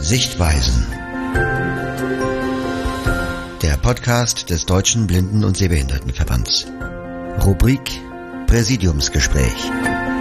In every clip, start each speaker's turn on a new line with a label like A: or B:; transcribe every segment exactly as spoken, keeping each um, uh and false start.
A: Sichtweisen. Der Podcast des Deutschen Blinden- und Sehbehindertenverbands. Rubrik Präsidiumsgespräch.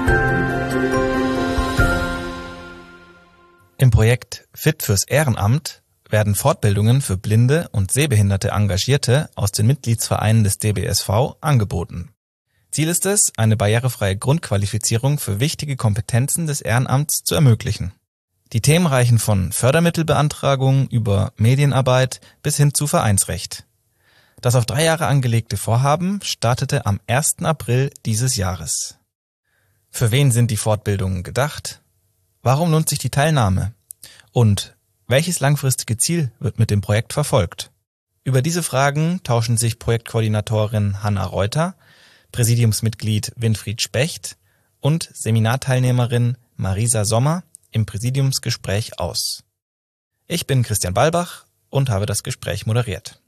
B: Im Projekt Fit fürs Ehrenamt werden Fortbildungen für blinde und sehbehinderte Engagierte aus den Mitgliedsvereinen des D B S V angeboten. Ziel ist es, eine barrierefreie Grundqualifizierung für wichtige Kompetenzen des Ehrenamts zu ermöglichen. Die Themen reichen von Fördermittelbeantragung über Medienarbeit bis hin zu Vereinsrecht. Das auf drei Jahre angelegte Vorhaben startete am ersten April dieses Jahres. Für wen sind die Fortbildungen gedacht? Warum lohnt sich die Teilnahme? Und welches langfristige Ziel wird mit dem Projekt verfolgt? Über diese Fragen tauschen sich Projektkoordinatorin Hanna Reuter, Präsidiumsmitglied Winfried Specht und Seminarteilnehmerin Marisa Sommer im Präsidiumsgespräch aus. Ich bin Christian Balbach und habe das Gespräch moderiert.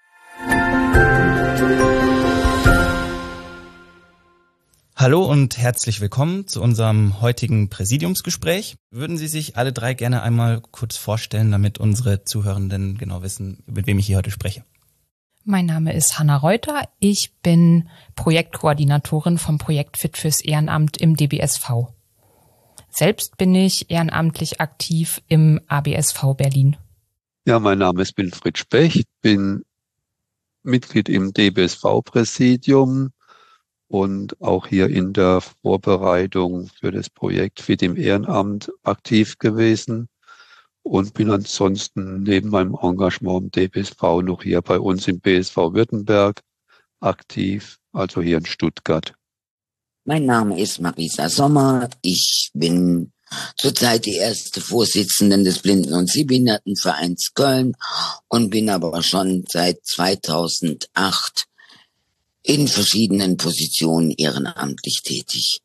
B: Hallo und herzlich willkommen zu unserem heutigen Präsidiumsgespräch. Würden Sie sich alle drei gerne einmal kurz vorstellen, damit unsere Zuhörenden genau wissen, mit wem ich hier heute spreche?
C: Mein Name ist Hanna Reuter. Ich bin Projektkoordinatorin vom Projekt Fit fürs Ehrenamt im D B S V. Selbst bin ich ehrenamtlich aktiv im A B S V Berlin.
D: Ja, mein Name ist Winfried Specht, bin Mitglied im D B S V-Präsidium und auch hier in der Vorbereitung für das Projekt Fit im Ehrenamt aktiv gewesen und bin ansonsten neben meinem Engagement im D B S V noch hier bei uns im B S V Württemberg aktiv, also hier in Stuttgart.
E: Mein Name ist Marisa Sommer. Ich bin zurzeit die erste Vorsitzende des Blinden- und Sehbehindertenvereins Köln und bin aber schon seit zweitausendacht in verschiedenen Positionen ehrenamtlich tätig.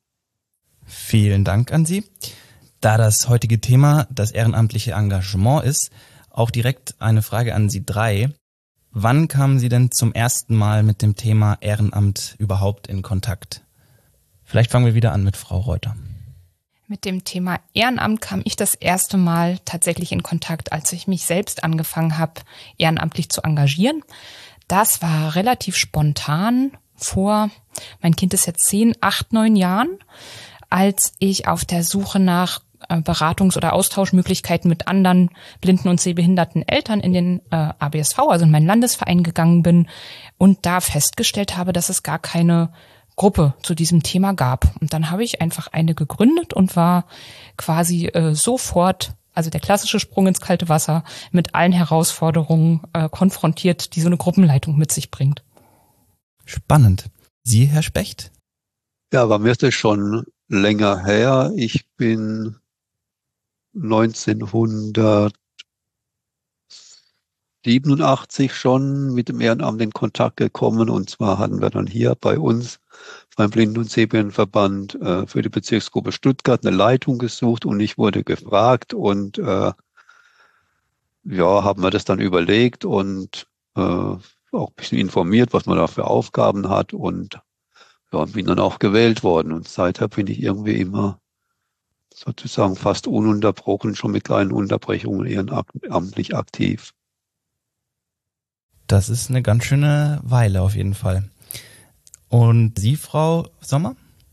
B: Vielen Dank an Sie. Da das heutige Thema das ehrenamtliche Engagement ist, auch direkt eine Frage an Sie drei. Wann kamen Sie denn zum ersten Mal mit dem Thema Ehrenamt überhaupt in Kontakt? Vielleicht fangen wir wieder an mit Frau Reuter.
C: Mit dem Thema Ehrenamt kam ich das erste Mal tatsächlich in Kontakt, als ich mich selbst angefangen habe, ehrenamtlich zu engagieren. Das war relativ spontan vor, mein Kind ist jetzt zehn, acht, neun Jahren, als ich auf der Suche nach Beratungs- oder Austauschmöglichkeiten mit anderen blinden und sehbehinderten Eltern in den äh, A B S V, also in meinen Landesverein gegangen bin und da festgestellt habe, dass es gar keine Gruppe zu diesem Thema gab. Und dann habe ich einfach eine gegründet und war quasi äh, sofort, also der klassische Sprung ins kalte Wasser, mit allen Herausforderungen äh, konfrontiert, die so eine Gruppenleitung mit sich bringt.
B: Spannend. Sie, Herr Specht?
D: Ja, bei mir ist das schon länger her. Ich bin neunzehnhundertsiebenundachtzig schon mit dem Ehrenamt in Kontakt gekommen. Und zwar hatten wir dann hier bei uns beim Blinden- und Sehbehindertenverband äh, für die Bezirksgruppe Stuttgart eine Leitung gesucht und ich wurde gefragt und äh, ja, haben wir das dann überlegt und äh, auch ein bisschen informiert, was man da für Aufgaben hat und ja, bin dann auch gewählt worden und seither bin ich irgendwie immer sozusagen fast ununterbrochen, schon mit kleinen Unterbrechungen ehrenamtlich aktiv.
B: Das ist eine ganz schöne Weile auf jeden Fall. Und Sie, Frau Sommer?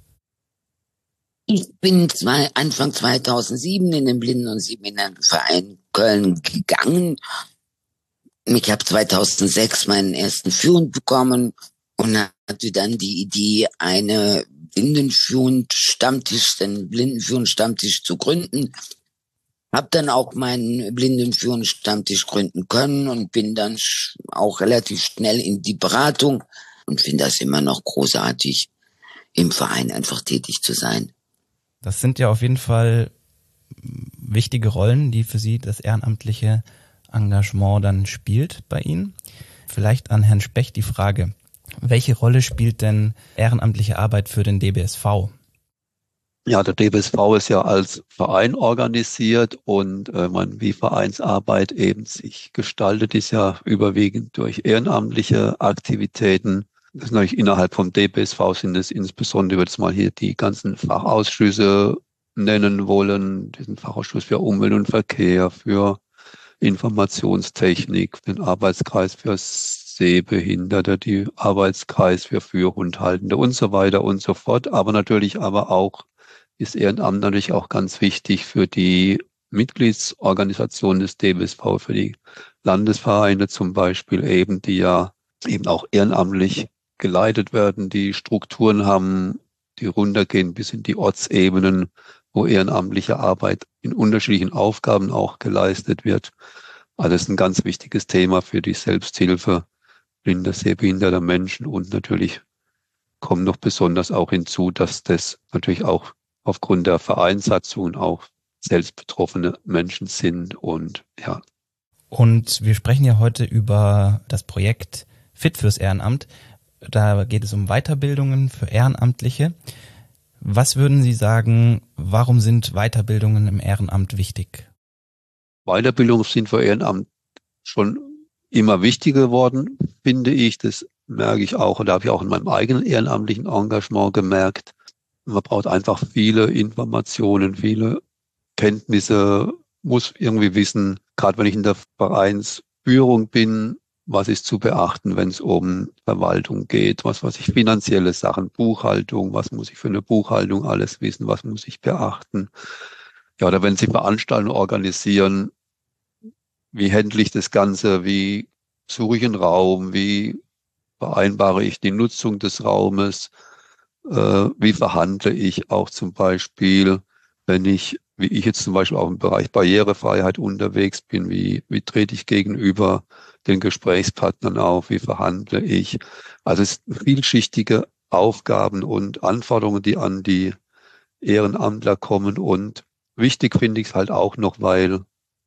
E: Ich bin zwei, Anfang zweitausendsieben in den Blinden- und Sehbehindertenverein Köln gegangen. Ich habe zweitausendsechs meinen ersten Führend bekommen und hatte dann die Idee, eine Blindenführend-Stammtisch, den Blindenführend-Stammtisch zu gründen. Hab dann auch meinen Blindenführend-Stammtisch gründen können und bin dann auch relativ schnell in die Beratung und finde das immer noch großartig, im Verein einfach tätig zu sein.
B: Das sind ja auf jeden Fall wichtige Rollen, die für Sie das ehrenamtliche Engagement dann spielt bei Ihnen. Vielleicht an Herrn Specht die Frage, welche Rolle spielt denn ehrenamtliche Arbeit für den D B S V?
D: Ja, der D B S V ist ja als Verein organisiert und äh, man, wie Vereinsarbeit eben sich gestaltet, ist ja überwiegend durch ehrenamtliche Aktivitäten. Das ist natürlich innerhalb vom D B S V sind es insbesondere jetzt mal hier die ganzen Fachausschüsse nennen wollen, diesen Fachausschuss für Umwelt und Verkehr, für Informationstechnik, den Arbeitskreis für Sehbehinderte, die Arbeitskreis für Führhundhaltende und so weiter und so fort. Aber natürlich aber auch ist Ehrenamt natürlich auch ganz wichtig für die Mitgliedsorganisation des D B S V, für die Landesvereine zum Beispiel eben, die ja eben auch ehrenamtlich geleitet werden, die Strukturen haben, die runtergehen bis in die Ortsebenen, wo ehrenamtliche Arbeit in unterschiedlichen Aufgaben auch geleistet wird. Also das ist ein ganz wichtiges Thema für die Selbsthilfe blinder, sehbehinderter Menschen. Und natürlich kommt noch besonders auch hinzu, dass das natürlich auch aufgrund der Vereinssatzungen auch selbst betroffene Menschen sind. Und ja.
B: Und wir sprechen ja heute über das Projekt Fit fürs Ehrenamt. Da geht es um Weiterbildungen für Ehrenamtliche. Was würden Sie sagen, warum sind Weiterbildungen im Ehrenamt wichtig?
D: Weiterbildungen sind für Ehrenamt schon immer wichtiger geworden, finde ich. Das merke ich auch, und da habe ich auch in meinem eigenen ehrenamtlichen Engagement gemerkt. Man braucht einfach viele Informationen, viele Kenntnisse, muss irgendwie wissen, gerade wenn ich in der Vereinsführung bin, was ist zu beachten, wenn es um Verwaltung geht, was weiß ich, finanzielle Sachen, Buchhaltung, was muss ich für eine Buchhaltung alles wissen, was muss ich beachten. Ja, oder wenn Sie Veranstaltungen organisieren, wie handle ich das Ganze, wie suche ich einen Raum, wie vereinbare ich die Nutzung des Raumes, äh, wie verhandle ich auch zum Beispiel, wenn ich, wie ich jetzt zum Beispiel auch im Bereich Barrierefreiheit unterwegs bin, wie, wie trete ich gegenüber den Gesprächspartnern auf, wie verhandle ich. Also es sind vielschichtige Aufgaben und Anforderungen, die an die Ehrenamtler kommen. Und wichtig finde ich es halt auch noch, weil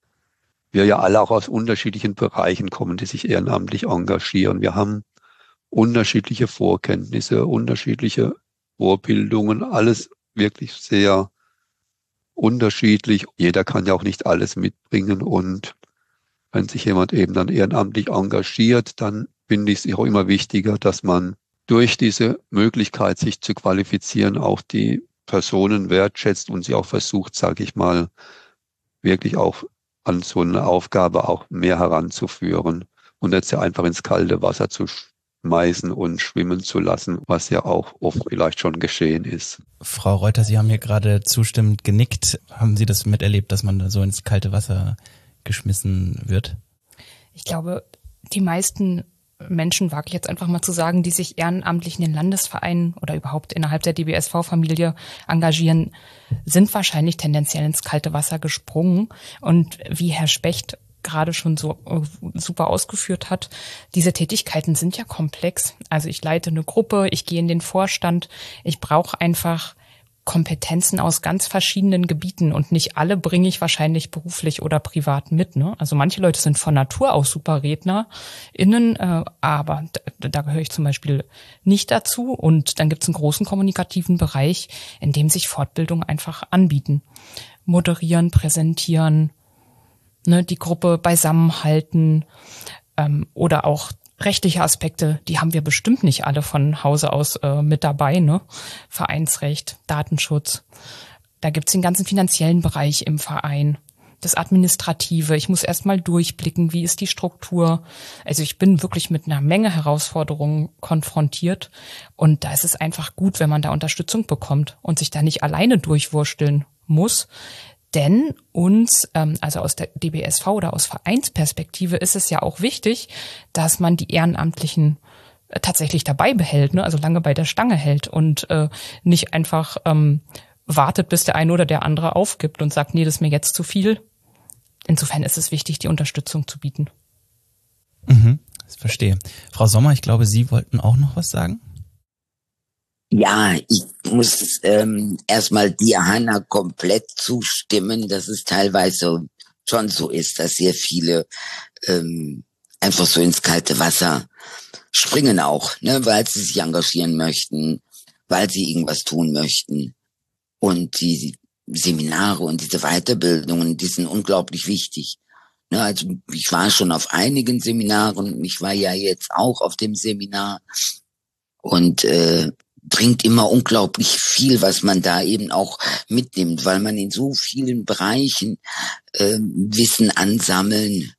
D: wir ja alle auch aus unterschiedlichen Bereichen kommen, die sich ehrenamtlich engagieren. Wir haben unterschiedliche Vorkenntnisse, unterschiedliche Vorbildungen, alles wirklich sehr unterschiedlich. Jeder kann ja auch nicht alles mitbringen, und wenn sich jemand eben dann ehrenamtlich engagiert, dann finde ich es auch immer wichtiger, dass man durch diese Möglichkeit, sich zu qualifizieren, auch die Personen wertschätzt und sie auch versucht, sage ich mal, wirklich auch an so eine Aufgabe auch mehr heranzuführen und jetzt ja einfach ins kalte Wasser zu schmeißen und schwimmen zu lassen, was ja auch oft vielleicht schon geschehen ist.
B: Frau Reuter, Sie haben hier gerade zustimmend genickt. Haben Sie das miterlebt, dass man da so ins kalte Wasser geschmissen wird?
C: Ich glaube, die meisten Menschen, wage ich jetzt einfach mal zu sagen, die sich ehrenamtlich in den Landesvereinen oder überhaupt innerhalb der D B S V-Familie engagieren, sind wahrscheinlich tendenziell ins kalte Wasser gesprungen. Und wie Herr Specht gerade schon so super ausgeführt hat, diese Tätigkeiten sind ja komplex. Also ich leite eine Gruppe, ich gehe in den Vorstand, ich brauche einfach Kompetenzen aus ganz verschiedenen Gebieten, und nicht alle bringe ich wahrscheinlich beruflich oder privat mit. Ne? Also manche Leute sind von Natur aus super RednerInnen, äh, aber da, da gehöre ich zum Beispiel nicht dazu. Und dann gibt es einen großen kommunikativen Bereich, in dem sich Fortbildungen einfach anbieten. Moderieren, präsentieren, ne, die Gruppe beisammenhalten, ähm, oder auch rechtliche Aspekte, die haben wir bestimmt nicht alle von Hause aus äh, mit dabei, ne? Vereinsrecht, Datenschutz. Da gibt's den ganzen finanziellen Bereich im Verein, das Administrative. Ich muss erstmal durchblicken, wie ist die Struktur. Also ich bin wirklich mit einer Menge Herausforderungen konfrontiert, und da ist es einfach gut, wenn man da Unterstützung bekommt und sich da nicht alleine durchwursteln muss. Denn uns, also aus der D B S V oder aus Vereinsperspektive, ist es ja auch wichtig, dass man die Ehrenamtlichen tatsächlich dabei behält, ne? Also lange bei der Stange hält und äh, nicht einfach ähm, wartet, bis der eine oder der andere aufgibt und sagt, nee, das ist mir jetzt zu viel. Insofern ist es wichtig, die Unterstützung zu bieten.
B: Mhm, das verstehe. Frau Sommer, ich glaube, Sie wollten auch noch was sagen?
E: Ja, ich muss ähm, erstmal dir, Hanna, komplett zustimmen, dass es teilweise schon so ist, dass sehr viele ähm, einfach so ins kalte Wasser springen auch, ne, weil sie sich engagieren möchten, weil sie irgendwas tun möchten. Und die Seminare und diese Weiterbildungen, die sind unglaublich wichtig. Ne, also ich war schon auf einigen Seminaren, ich war ja jetzt auch auf dem Seminar, und äh, bringt immer unglaublich viel, was man da eben auch mitnimmt, weil man in so vielen Bereichen äh, Wissen ansammeln,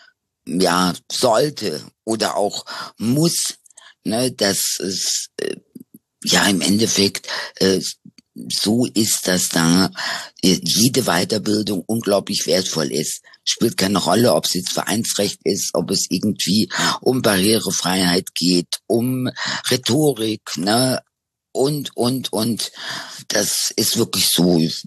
E: ja, sollte oder auch muss, ne, dass es äh, ja im Endeffekt äh, so ist, dass da äh, jede Weiterbildung unglaublich wertvoll ist. Spielt keine Rolle, ob es jetzt Vereinsrecht ist, ob es irgendwie um Barrierefreiheit geht, um Rhetorik, ne, und, und, und. Das ist wirklich so. Ich,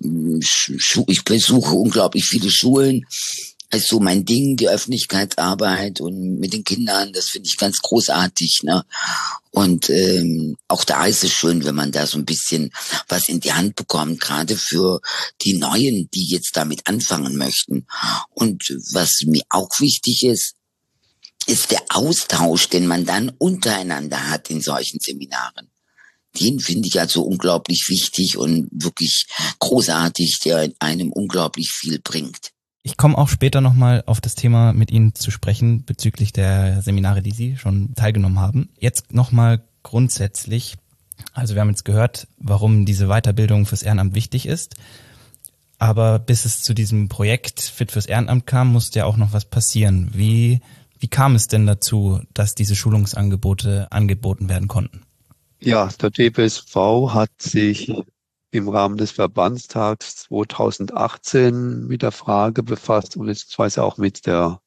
E: ich besuche unglaublich viele Schulen. Das ist so mein Ding, die Öffentlichkeitsarbeit und mit den Kindern, das finde ich ganz großartig, ne? Und ähm, auch da ist es schön, wenn man da so ein bisschen was in die Hand bekommt, gerade für die Neuen, die jetzt damit anfangen möchten. Und was mir auch wichtig ist, ist der Austausch, den man dann untereinander hat in solchen Seminaren. Den finde ich also unglaublich wichtig und wirklich großartig, der einem unglaublich viel bringt.
B: Ich komme auch später nochmal auf das Thema mit Ihnen zu sprechen bezüglich der Seminare, die Sie schon teilgenommen haben. Jetzt nochmal grundsätzlich, also wir haben jetzt gehört, warum diese Weiterbildung fürs Ehrenamt wichtig ist, aber bis es zu diesem Projekt Fit fürs Ehrenamt kam, musste ja auch noch was passieren. Wie, wie kam es denn dazu, dass diese Schulungsangebote angeboten werden konnten?
D: Ja, der D B S V hat sich im Rahmen des Verbandstags zweitausendachtzehn mit der Frage befasst und beziehungsweise auch mit der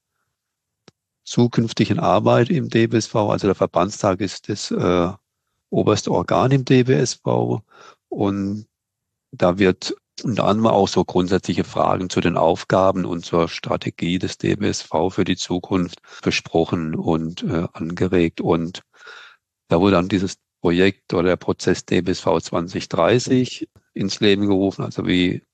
D: zukünftigen Arbeit im D B S V. Also der Verbandstag ist das äh, oberste Organ im D B S V und da wird unter anderem auch so grundsätzliche Fragen zu den Aufgaben und zur Strategie des D B S V für die Zukunft besprochen und äh, angeregt. Und da wurde dann dieses Projekt oder der Prozess D B S V zwanzig dreißig ins Leben gerufen. Also wie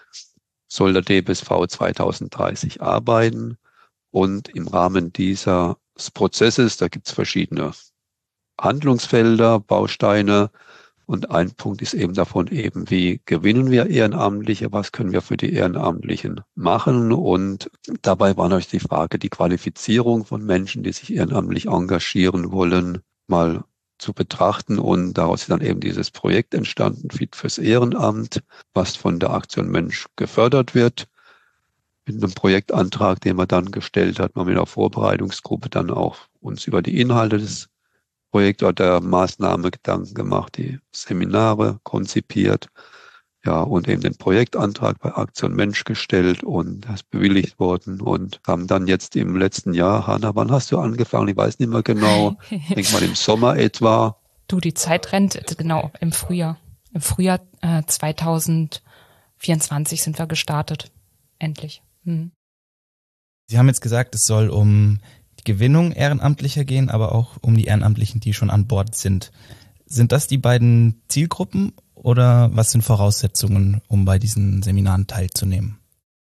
D: soll der D B S V zweitausenddreißig arbeiten? Und im Rahmen dieses Prozesses, da gibt es verschiedene Handlungsfelder, Bausteine. Und ein Punkt ist eben davon eben, wie gewinnen wir Ehrenamtliche? Was können wir für die Ehrenamtlichen machen? Und dabei war natürlich die Frage, die Qualifizierung von Menschen, die sich ehrenamtlich engagieren wollen, mal zu betrachten, und daraus ist dann eben dieses Projekt entstanden, Fit fürs Ehrenamt, was von der Aktion Mensch gefördert wird, mit einem Projektantrag, den man dann gestellt hat, mal mit einer Vorbereitungsgruppe dann auch uns über die Inhalte des Projekts oder der Maßnahme Gedanken gemacht, die Seminare konzipiert, ja, und eben den Projektantrag bei Aktion Mensch gestellt und das bewilligt worden und haben dann jetzt im letzten Jahr, Hanna, wann hast du angefangen? Ich weiß nicht mehr genau. Ich denke mal im Sommer etwa.
C: Du, die Zeit rennt, genau, im Frühjahr. Im Frühjahr äh, zweitausendvierundzwanzig sind wir gestartet. Endlich. Hm.
B: Sie haben jetzt gesagt, es soll um die Gewinnung Ehrenamtlicher gehen, aber auch um die Ehrenamtlichen, die schon an Bord sind. Sind das die beiden Zielgruppen? Oder was sind Voraussetzungen, um bei diesen Seminaren teilzunehmen?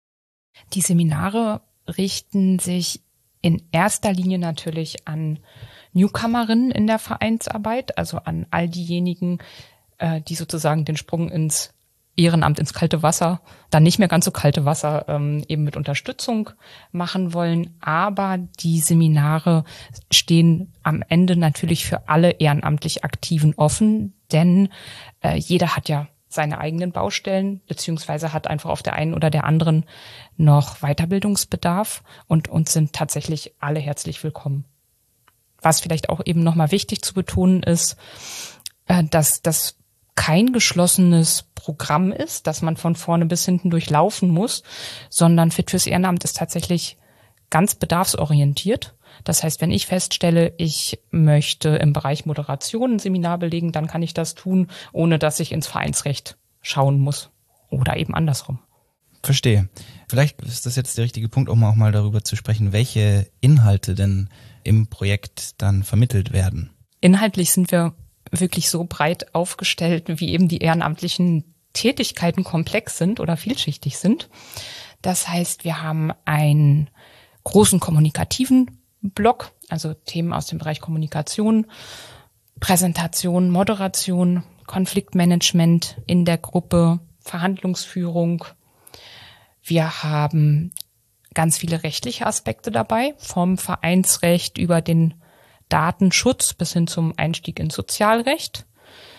C: Die Seminare richten sich in erster Linie natürlich an Newcomerinnen in der Vereinsarbeit, also an all diejenigen, die sozusagen den Sprung ins Ehrenamt, ins kalte Wasser, dann nicht mehr ganz so kalte Wasser, eben mit Unterstützung machen wollen. Aber die Seminare stehen am Ende natürlich für alle ehrenamtlich Aktiven offen, denn äh, jeder hat ja seine eigenen Baustellen, beziehungsweise hat einfach auf der einen oder der anderen noch Weiterbildungsbedarf und uns sind tatsächlich alle herzlich willkommen. Was vielleicht auch eben nochmal wichtig zu betonen ist, äh, dass das kein geschlossenes Programm ist, das man von vorne bis hinten durchlaufen muss, sondern Fit fürs Ehrenamt ist tatsächlich ganz bedarfsorientiert. Das heißt, wenn ich feststelle, ich möchte im Bereich Moderation ein Seminar belegen, dann kann ich das tun, ohne dass ich ins Vereinsrecht schauen muss. Oder eben andersrum.
B: Verstehe. Vielleicht ist das jetzt der richtige Punkt, um auch mal darüber zu sprechen, welche Inhalte denn im Projekt dann vermittelt werden.
C: Inhaltlich sind wir wirklich so breit aufgestellt, wie eben die ehrenamtlichen Tätigkeiten komplex sind oder vielschichtig sind. Das heißt, wir haben einen großen kommunikativen Block, also Themen aus dem Bereich Kommunikation, Präsentation, Moderation, Konfliktmanagement in der Gruppe, Verhandlungsführung. Wir haben ganz viele rechtliche Aspekte dabei, vom Vereinsrecht über den Datenschutz bis hin zum Einstieg ins Sozialrecht.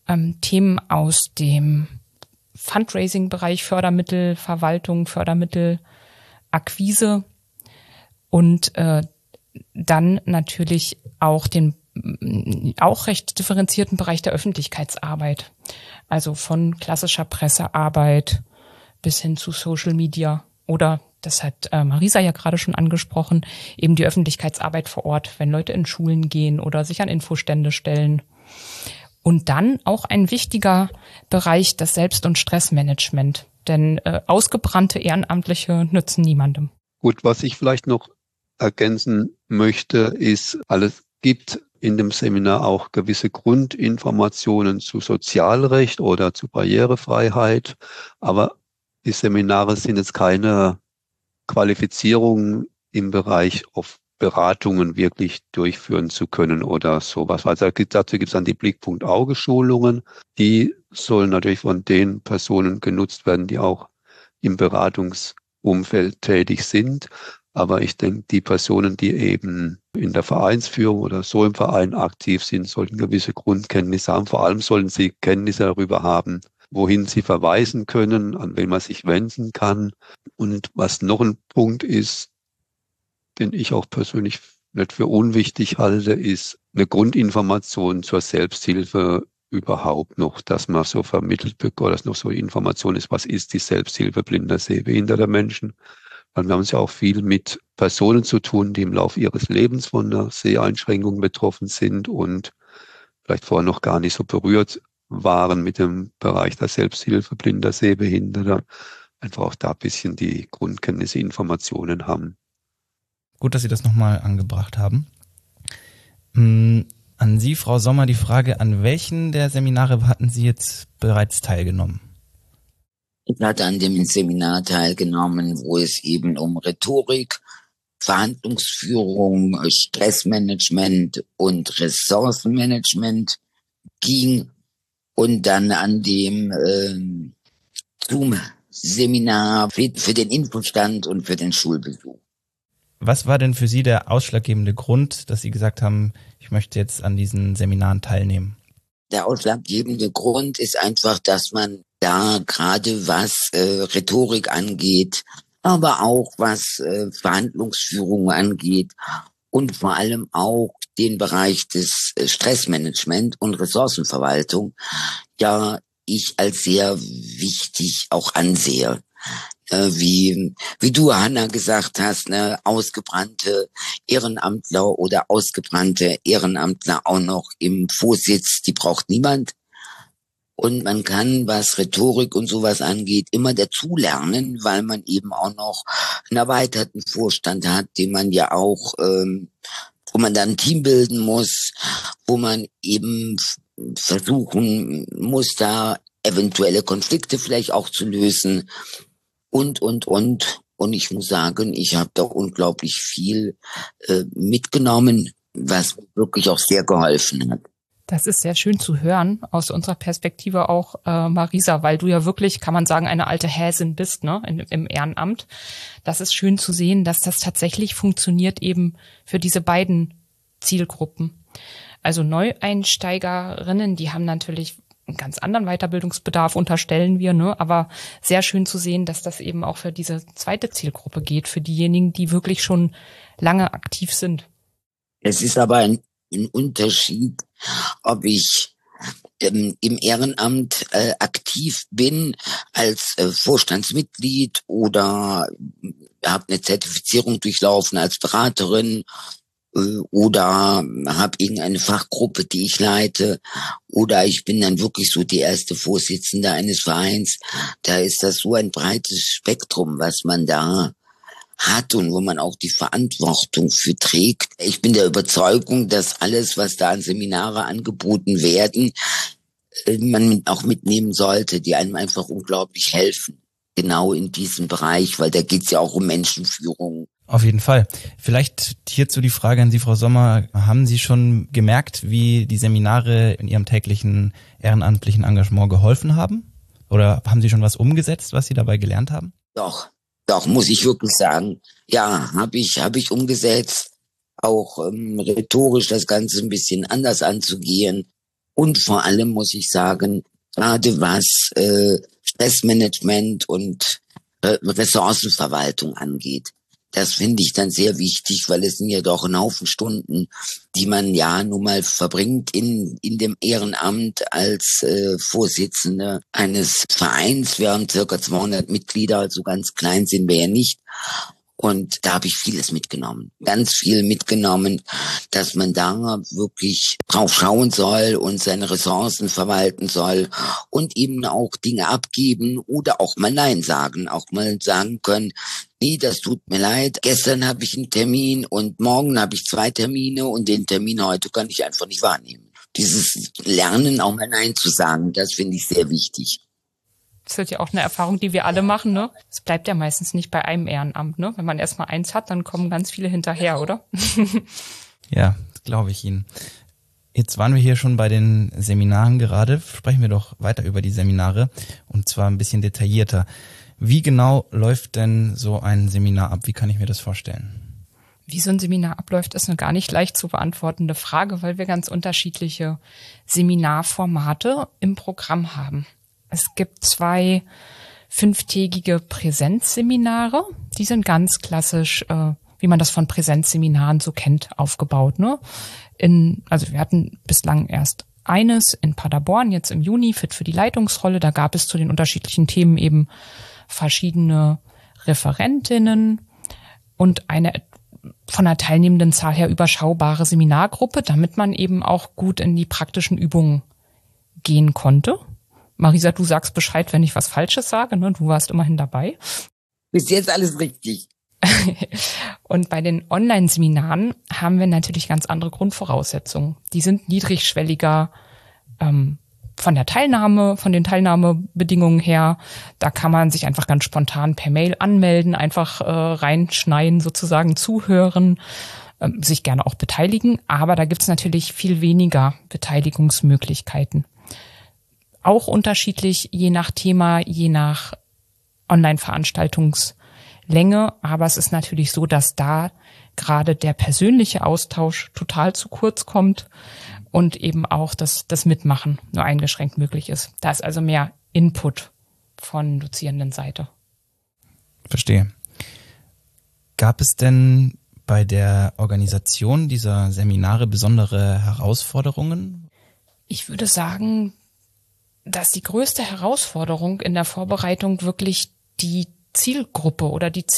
C: ähm, Themen aus dem Fundraising-Bereich, Fördermittelverwaltung, Fördermittelakquise und äh, dann natürlich auch den auch recht differenzierten Bereich der Öffentlichkeitsarbeit. Also von klassischer Pressearbeit bis hin zu Social Media oder, das hat äh, Marisa ja gerade schon angesprochen, eben die Öffentlichkeitsarbeit vor Ort, wenn Leute in Schulen gehen oder sich an Infostände stellen. Und dann auch ein wichtiger Bereich, das Selbst- und Stressmanagement. Denn äh, ausgebrannte Ehrenamtliche nützen niemandem.
D: Gut, was ich vielleicht noch ergänzen möchte, ist, alles gibt in dem Seminar auch gewisse Grundinformationen zu Sozialrecht oder zu Barrierefreiheit. Aber die Seminare sind jetzt keine Qualifizierung im Bereich auf Beratungen wirklich durchführen zu können oder sowas. Also dazu gibt es dann die Blickpunkt-Auge-Schulungen. Die sollen natürlich von den Personen genutzt werden, die auch im Beratungsumfeld tätig sind. Aber ich denke, die Personen, die eben in der Vereinsführung oder so im Verein aktiv sind, sollten gewisse Grundkenntnisse haben. Vor allem sollten sie Kenntnisse darüber haben, wohin sie verweisen können, an wen man sich wenden kann. Und was noch ein Punkt ist, den ich auch persönlich nicht für unwichtig halte, ist eine Grundinformation zur Selbsthilfe überhaupt noch, dass man so vermittelt bekommt, dass noch so eine Information ist, was ist die Selbsthilfe blinder, sehbehinderter Menschen. Weil wir haben es ja auch viel mit Personen zu tun, die im Laufe ihres Lebens von einer Seheinschränkung betroffen sind und vielleicht vorher noch gar nicht so berührt waren mit dem Bereich der Selbsthilfe blinder, sehbehinderter. Einfach auch da ein bisschen die Grundkenntnisse, Informationen haben.
B: Gut, dass Sie das nochmal angebracht haben. An Sie, Frau Sommer, die Frage, an welchen der Seminare hatten Sie jetzt bereits teilgenommen?
E: Ich hatte an dem Seminar teilgenommen, wo es eben um Rhetorik, Verhandlungsführung, Stressmanagement und Ressourcenmanagement ging. Und dann an dem äh, Zoom-Seminar für, für den Infostand und für den Schulbesuch.
B: Was war denn für Sie der ausschlaggebende Grund, dass Sie gesagt haben, ich möchte jetzt an diesen Seminaren teilnehmen?
E: Der ausschlaggebende Grund ist einfach, dass man da gerade was äh, Rhetorik angeht, aber auch was äh, Verhandlungsführung angeht und vor allem auch den Bereich des äh, Stressmanagement und Ressourcenverwaltung, ja, ich als sehr wichtig auch ansehe. Äh, wie wie du, Hanna, gesagt hast, ne, ausgebrannte Ehrenamtler oder ausgebrannte Ehrenamtler auch noch im Vorsitz, die braucht niemand. Und man kann, was Rhetorik und sowas angeht, immer dazulernen, weil man eben auch noch einen erweiterten Vorstand hat, den man ja auch, ähm, wo man dann ein Team bilden muss, wo man eben versuchen muss, da eventuelle Konflikte vielleicht auch zu lösen und, und, und. Und ich muss sagen, ich habe da unglaublich viel äh, mitgenommen, was wirklich auch sehr geholfen hat.
C: Das ist sehr schön zu hören, aus unserer Perspektive auch, äh, Marisa, weil du ja wirklich, kann man sagen, eine alte Häsin bist, ne, in, im Ehrenamt. Das ist schön zu sehen, dass das tatsächlich funktioniert eben für diese beiden Zielgruppen. Also Neueinsteigerinnen, die haben natürlich einen ganz anderen Weiterbildungsbedarf, unterstellen wir, ne, aber sehr schön zu sehen, dass das eben auch für diese zweite Zielgruppe geht, für diejenigen, die wirklich schon lange aktiv sind.
E: Es ist aber ein ein Unterschied, ob ich ähm, im Ehrenamt äh, aktiv bin als äh, Vorstandsmitglied oder habe eine Zertifizierung durchlaufen als Beraterin äh, oder habe irgendeine Fachgruppe, die ich leite, oder ich bin dann wirklich so die erste Vorsitzende eines Vereins. Da ist das so ein breites Spektrum, was man da hat und wo man auch die Verantwortung für trägt. Ich bin der Überzeugung, dass alles, was da an Seminare angeboten werden, man auch mitnehmen sollte, die einem einfach unglaublich helfen. Genau in diesem Bereich, weil da geht es ja auch um Menschenführung.
B: Auf jeden Fall. Vielleicht hierzu die Frage an Sie, Frau Sommer. Haben Sie schon gemerkt, wie die Seminare in Ihrem täglichen ehrenamtlichen Engagement geholfen haben? Oder haben Sie schon was umgesetzt, was Sie dabei gelernt haben?
E: Doch. Doch, muss ich wirklich sagen, ja, habe ich habe ich umgesetzt, auch ähm, rhetorisch das Ganze ein bisschen anders anzugehen. Und vor allem muss ich sagen, gerade was äh, Stressmanagement und äh, Ressourcenverwaltung angeht, das finde ich dann sehr wichtig, weil es sind ja doch ein Haufen Stunden, die man ja nun mal verbringt in in dem Ehrenamt als äh, Vorsitzende eines Vereins. Wir haben circa zweihundert Mitglieder, also ganz klein sind wir ja nicht. Und da habe ich vieles mitgenommen, ganz viel mitgenommen, dass man da wirklich drauf schauen soll und seine Ressourcen verwalten soll und eben auch Dinge abgeben oder auch mal Nein sagen, auch mal sagen können, nee, das tut mir leid, gestern habe ich einen Termin und morgen habe ich zwei Termine und den Termin heute kann ich einfach nicht wahrnehmen. Dieses Lernen, auch mal Nein zu sagen, das finde ich sehr wichtig.
C: Das ist ja auch eine Erfahrung, die wir alle machen, ne? Es bleibt ja meistens nicht bei einem Ehrenamt, ne? Wenn man erst mal eins hat, dann kommen ganz viele hinterher, oder?
B: Ja, glaube ich Ihnen. Jetzt waren wir hier schon bei den Seminaren gerade. Sprechen wir doch weiter über die Seminare und zwar ein bisschen detaillierter. Wie genau läuft denn so ein Seminar ab? Wie kann ich mir das vorstellen?
C: Wie so ein Seminar abläuft, ist eine gar nicht leicht zu beantwortende Frage, weil wir ganz unterschiedliche Seminarformate im Programm haben. Es gibt zwei fünftägige Präsenzseminare. Die sind ganz klassisch, äh, wie man das von Präsenzseminaren so kennt, aufgebaut. Ne? In, also wir hatten bislang erst eines in Paderborn, jetzt im Juni, Fit für die Leitungsrolle. Da gab es zu den unterschiedlichen Themen eben verschiedene Referentinnen und eine von der teilnehmenden Zahl her überschaubare Seminargruppe, damit man eben auch gut in die praktischen Übungen gehen konnte. Marisa, du sagst Bescheid, wenn ich was Falsches sage, ne? Du warst immerhin dabei.
E: Bis jetzt alles richtig.
C: Und bei den Online-Seminaren haben wir natürlich ganz andere Grundvoraussetzungen. Die sind niedrigschwelliger ähm, von der Teilnahme, von den Teilnahmebedingungen her. Da kann man sich einfach ganz spontan per Mail anmelden, einfach äh, reinschneiden, sozusagen zuhören, äh, sich gerne auch beteiligen. Aber da gibt's natürlich viel weniger Beteiligungsmöglichkeiten. Auch unterschiedlich, je nach Thema, je nach Online-Veranstaltungslänge. Aber es ist natürlich so, dass da gerade der persönliche Austausch total zu kurz kommt und eben auch das, das Mitmachen nur eingeschränkt möglich ist. Da ist also mehr Input von dozierenden Seite.
B: Verstehe. Gab es denn bei der Organisation dieser Seminare besondere Herausforderungen?
C: Ich würde sagen, dass die größte Herausforderung in der Vorbereitung wirklich die Zielgruppe oder die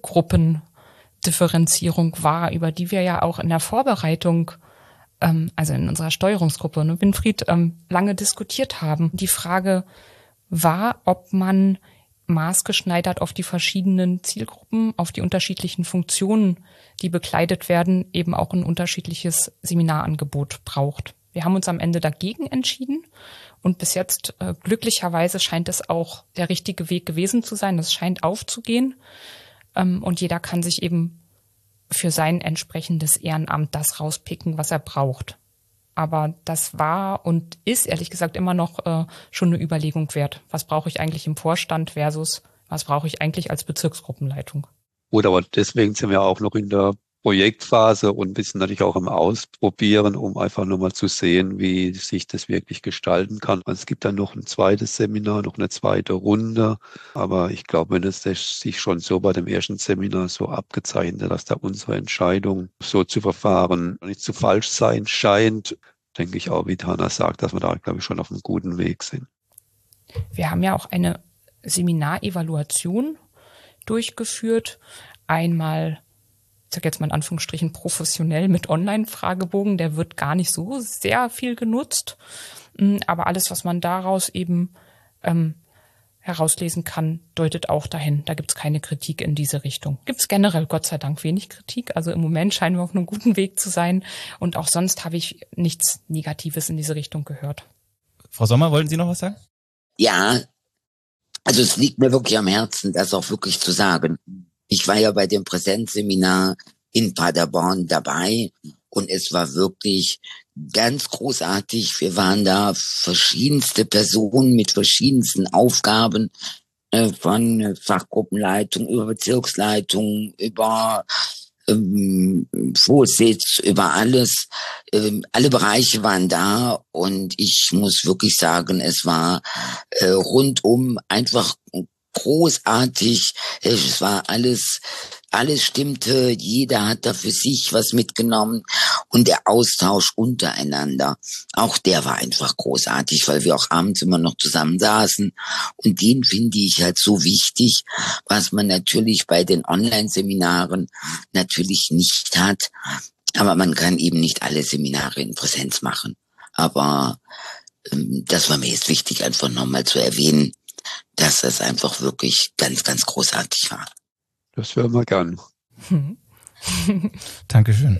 C: Zielgruppendifferenzierung war, über die wir ja auch in der Vorbereitung, ähm, also in unserer Steuerungsgruppe, ne, Winfried, ähm, lange diskutiert haben. Die Frage war, ob man maßgeschneidert auf die verschiedenen Zielgruppen, auf die unterschiedlichen Funktionen, die bekleidet werden, eben auch ein unterschiedliches Seminarangebot braucht. Wir haben uns am Ende dagegen entschieden und bis jetzt äh, glücklicherweise scheint es auch der richtige Weg gewesen zu sein. Das scheint aufzugehen ähm, und jeder kann sich eben für sein entsprechendes Ehrenamt das rauspicken, was er braucht. Aber das war und ist ehrlich gesagt immer noch äh, schon eine Überlegung wert. Was brauche ich eigentlich im Vorstand versus was brauche ich eigentlich als Bezirksgruppenleitung?
D: Gut, aber deswegen sind wir auch noch in der Projektphase und ein bisschen natürlich auch am Ausprobieren, um einfach nochmal zu sehen, wie sich das wirklich gestalten kann. Also es gibt dann noch ein zweites Seminar, noch eine zweite Runde. Aber ich glaube, wenn es sich schon so bei dem ersten Seminar so abgezeichnet hat, dass da unsere Entscheidung, so zu verfahren, nicht zu falsch sein scheint, denke ich auch, wie Hanna sagt, dass wir da, glaube ich, schon auf einem guten Weg sind.
C: Wir haben ja auch eine Seminarevaluation durchgeführt. Einmal, ich sage jetzt mal in Anführungsstrichen professionell mit Online-Fragebogen, der wird gar nicht so sehr viel genutzt. Aber alles, was man daraus eben ähm, herauslesen kann, deutet auch dahin. Da gibt es keine Kritik in diese Richtung. Gibt es generell Gott sei Dank wenig Kritik. Also im Moment scheinen wir auf einem guten Weg zu sein. Und auch sonst habe ich nichts Negatives in diese Richtung gehört.
B: Frau Sommer, wollten Sie noch was sagen?
E: Ja, also es liegt mir wirklich am Herzen, das auch wirklich zu sagen. Ich war ja bei dem Präsenzseminar in Paderborn dabei und es war wirklich ganz großartig. Wir waren da verschiedenste Personen mit verschiedensten Aufgaben, äh, von Fachgruppenleitung über Bezirksleitung, über ähm, Vorsitz, über alles. Ähm, alle Bereiche waren da und ich muss wirklich sagen, es war äh, rundum einfach großartig. Es war alles, alles stimmte. Jeder hat da für sich was mitgenommen und der Austausch untereinander, auch der war einfach großartig, weil wir auch abends immer noch zusammen saßen und den finde ich halt so wichtig, was man natürlich bei den Online-Seminaren natürlich nicht hat, aber man kann eben nicht alle Seminare in Präsenz machen. Aber ähm, das war mir jetzt wichtig, einfach nochmal zu erwähnen, dass das einfach wirklich ganz, ganz großartig war.
D: Das hören wir gern.
C: Hm.
B: Dankeschön.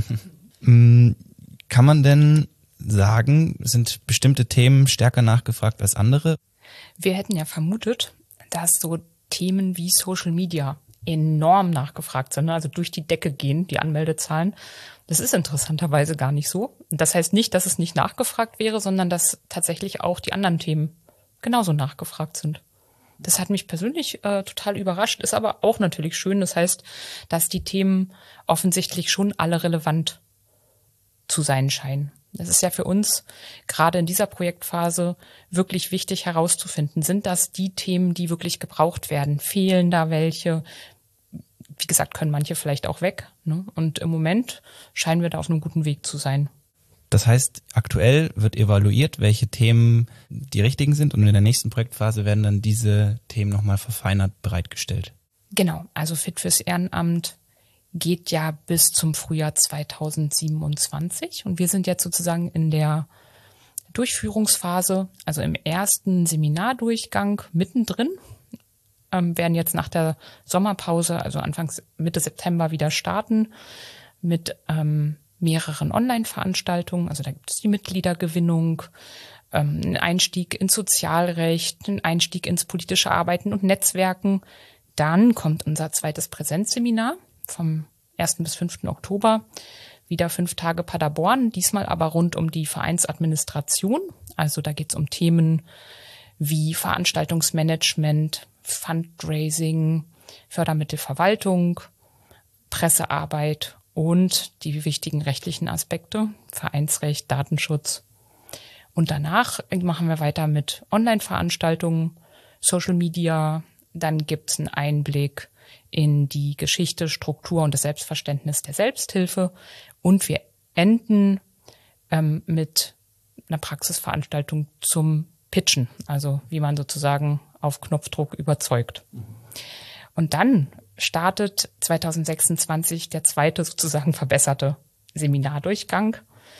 B: Kann man denn sagen, sind bestimmte Themen stärker nachgefragt als andere?
C: Wir hätten ja vermutet, dass so Themen wie Social Media enorm nachgefragt sind, also durch die Decke gehen, die Anmeldezahlen. Das ist interessanterweise gar nicht so. Das heißt nicht, dass es nicht nachgefragt wäre, sondern dass tatsächlich auch die anderen Themen genauso nachgefragt sind. Das hat mich persönlich äh, total überrascht, ist aber auch natürlich schön. Das heißt, dass die Themen offensichtlich schon alle relevant zu sein scheinen. Das ist ja für uns gerade in dieser Projektphase wirklich wichtig herauszufinden. Sind das die Themen, die wirklich gebraucht werden? Fehlen da welche? Wie gesagt, können manche vielleicht auch weg, ne? Und im Moment scheinen wir da auf einem guten Weg zu sein.
B: Das heißt, aktuell wird evaluiert, welche Themen die richtigen sind und in der nächsten Projektphase werden dann diese Themen nochmal verfeinert bereitgestellt.
C: Genau, also Fit fürs Ehrenamt geht ja bis zum Frühjahr zweitausendsiebenundzwanzig und wir sind jetzt sozusagen in der Durchführungsphase, also im ersten Seminardurchgang mittendrin, ähm, werden jetzt nach der Sommerpause, also Anfangs Mitte September wieder starten mit ähm, mehreren Online-Veranstaltungen, also da gibt es die Mitgliedergewinnung, ähm, einen Einstieg ins Sozialrecht, einen Einstieg ins politische Arbeiten und Netzwerken. Dann kommt unser zweites Präsenzseminar vom ersten bis fünften Oktober, wieder fünf Tage Paderborn, diesmal aber rund um die Vereinsadministration. Also da geht es um Themen wie Veranstaltungsmanagement, Fundraising, Fördermittelverwaltung, Pressearbeit und die wichtigen rechtlichen Aspekte, Vereinsrecht, Datenschutz. Und danach machen wir weiter mit Online-Veranstaltungen, Social Media. Dann gibt es einen Einblick in die Geschichte, Struktur und das Selbstverständnis der Selbsthilfe. Und wir enden ähm, mit einer Praxisveranstaltung zum Pitchen, also wie man sozusagen auf Knopfdruck überzeugt. Und dann startet zweitausendsechsundzwanzig der zweite sozusagen verbesserte Seminardurchgang.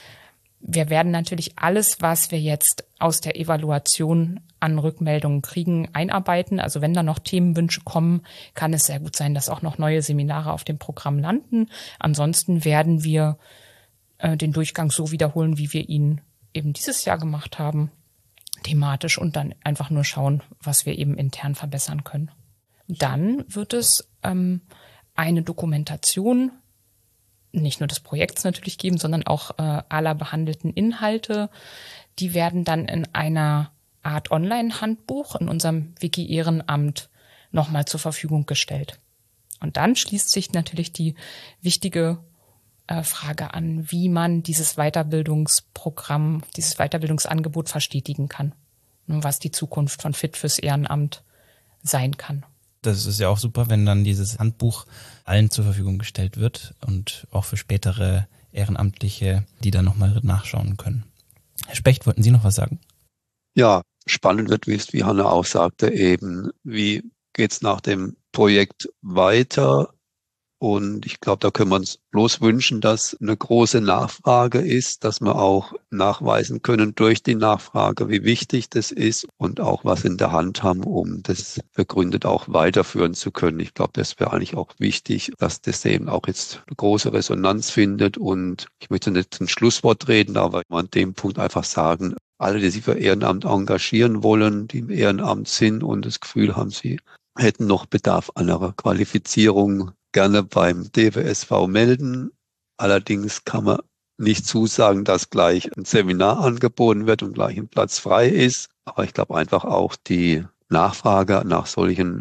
C: Wir werden natürlich alles, was wir jetzt aus der Evaluation an Rückmeldungen kriegen, einarbeiten. Also wenn da noch Themenwünsche kommen, kann es sehr gut sein, dass auch noch neue Seminare auf dem Programm landen. Ansonsten werden wir äh, den Durchgang so wiederholen, wie wir ihn eben dieses Jahr gemacht haben, thematisch, und dann einfach nur schauen, was wir eben intern verbessern können. Dann wird es ähm, eine Dokumentation nicht nur des Projekts natürlich geben, sondern auch äh, aller behandelten Inhalte. Die werden dann in einer Art Online-Handbuch in unserem Wiki Ehrenamt nochmal zur Verfügung gestellt. Und dann schließt sich natürlich die wichtige äh, Frage an, wie man dieses Weiterbildungsprogramm, dieses Weiterbildungsangebot verstetigen kann und was die Zukunft von Fit fürs Ehrenamt sein kann.
B: Das ist ja auch super, wenn dann dieses Handbuch allen zur Verfügung gestellt wird und auch für spätere Ehrenamtliche, die dann nochmal nachschauen können. Herr Specht, wollten Sie noch was sagen?
D: Ja, spannend wird, wie Hanna auch sagte, eben, wie geht's nach dem Projekt weiter? Und ich glaube, da können wir uns bloß wünschen, dass eine große Nachfrage ist, dass wir auch nachweisen können durch die Nachfrage, wie wichtig das ist und auch was in der Hand haben, um das begründet auch weiterführen zu können. Ich glaube, das wäre eigentlich auch wichtig, dass das eben auch jetzt eine große Resonanz findet. Und ich möchte nicht zum Schlusswort reden, aber an dem Punkt einfach sagen, alle, die sich für Ehrenamt engagieren wollen, die im Ehrenamt sind und das Gefühl haben, sie hätten noch Bedarf an einer Qualifizierung, gerne beim D W S V melden. Allerdings kann man nicht zusagen, dass gleich ein Seminar angeboten wird und gleich ein Platz frei ist. Aber ich glaube einfach auch die Nachfrage nach solchen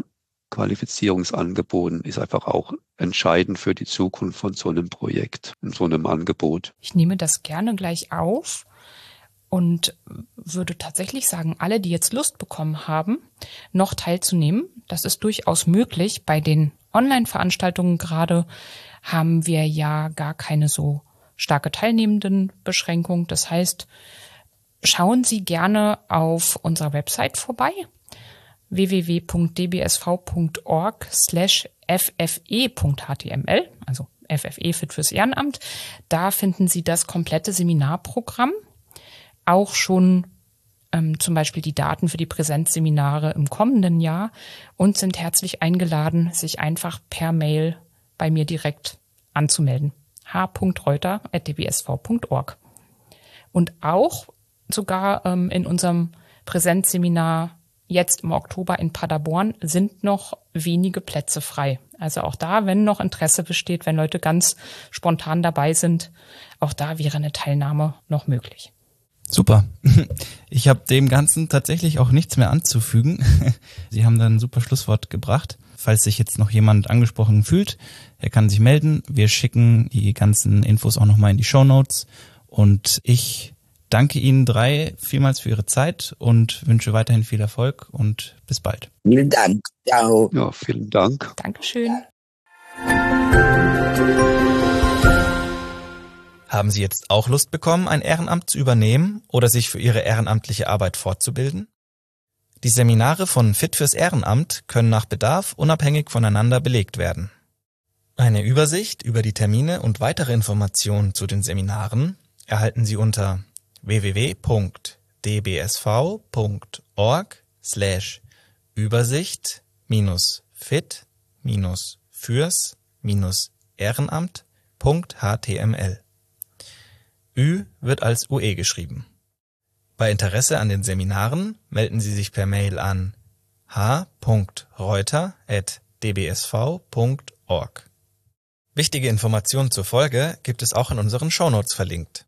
D: Qualifizierungsangeboten ist einfach auch entscheidend für die Zukunft von so einem Projekt, so einem Angebot.
C: Ich nehme das gerne gleich auf und würde tatsächlich sagen, alle, die jetzt Lust bekommen haben, noch teilzunehmen, das ist durchaus möglich. Bei den Online-Veranstaltungen gerade haben wir ja gar keine so starke Teilnehmendenbeschränkung. Das heißt, schauen Sie gerne auf unserer Website vorbei, w w w punkt d b s v punkt org slash f f e punkt h t m l, also F F E Fit fürs Ehrenamt. Da finden Sie das komplette Seminarprogramm, auch schon ähm, zum Beispiel die Daten für die Präsenzseminare im kommenden Jahr und sind herzlich eingeladen, sich einfach per Mail bei mir direkt anzumelden. h punkt reuter at d b s v punkt org. Und auch sogar ähm, in unserem Präsenzseminar jetzt im Oktober in Paderborn sind noch wenige Plätze frei. Also auch da, wenn noch Interesse besteht, wenn Leute ganz spontan dabei sind, auch da wäre eine Teilnahme noch möglich.
B: Super. Ich habe dem Ganzen tatsächlich auch nichts mehr anzufügen. Sie haben da ein super Schlusswort gebracht. Falls sich jetzt noch jemand angesprochen fühlt, er kann sich melden. Wir schicken die ganzen Infos auch nochmal in die Shownotes. Und ich danke Ihnen drei vielmals für Ihre Zeit und wünsche weiterhin viel Erfolg und bis bald.
E: Vielen Dank. Ciao.
D: Ja, vielen Dank.
C: Dankeschön.
B: Haben Sie jetzt auch Lust bekommen, ein Ehrenamt zu übernehmen oder sich für Ihre ehrenamtliche Arbeit fortzubilden? Die Seminare von Fit fürs Ehrenamt können nach Bedarf unabhängig voneinander belegt werden. Eine Übersicht über die Termine und weitere Informationen zu den Seminaren erhalten Sie unter w w w punkt d b s v punkt org slash Übersicht minus fit minus fürs minus Ehrenamt Punkt h t m l. Ü wird als U E geschrieben. Bei Interesse an den Seminaren melden Sie sich per Mail an h punkt reuter at d b s v punkt org. Wichtige Informationen zur Folge gibt es auch in unseren Shownotes verlinkt.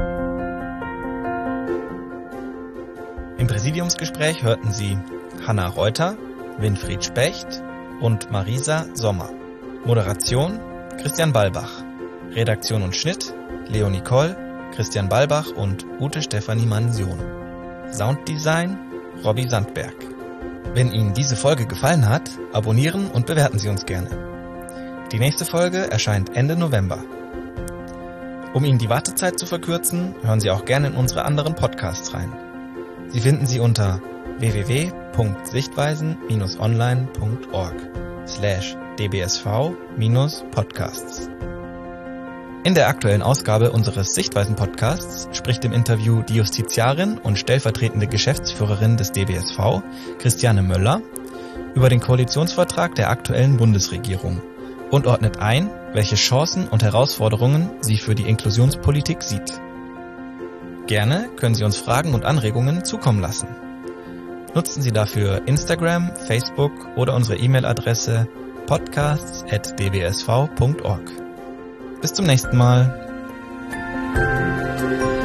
B: Im Präsidiumsgespräch hörten Sie Hanna Reuter, Winfried Specht und Marisa Sommer. Moderation Christian Balbach. Redaktion und Schnitt Leonie Koll, Christian Balbach und Ute Stefanie Mansion. Sounddesign Robby Sandberg. Wenn Ihnen diese Folge gefallen hat, abonnieren und bewerten Sie uns gerne. Die nächste Folge erscheint Ende November. Um Ihnen die Wartezeit zu verkürzen, hören Sie auch gerne in unsere anderen Podcasts rein. Sie finden sie unter w w w punkt sichtweisen dash online punkt org slash d b s v minus podcasts. In der aktuellen Ausgabe unseres Sichtweisen-Podcasts spricht im Interview die Justiziarin und stellvertretende Geschäftsführerin des D B S V, Christiane Möller, über den Koalitionsvertrag der aktuellen Bundesregierung und ordnet ein, welche Chancen und Herausforderungen sie für die Inklusionspolitik sieht. Gerne können Sie uns Fragen und Anregungen zukommen lassen. Nutzen Sie dafür Instagram, Facebook oder unsere E-Mail-Adresse podcasts at d b s v punkt org. Bis zum nächsten Mal.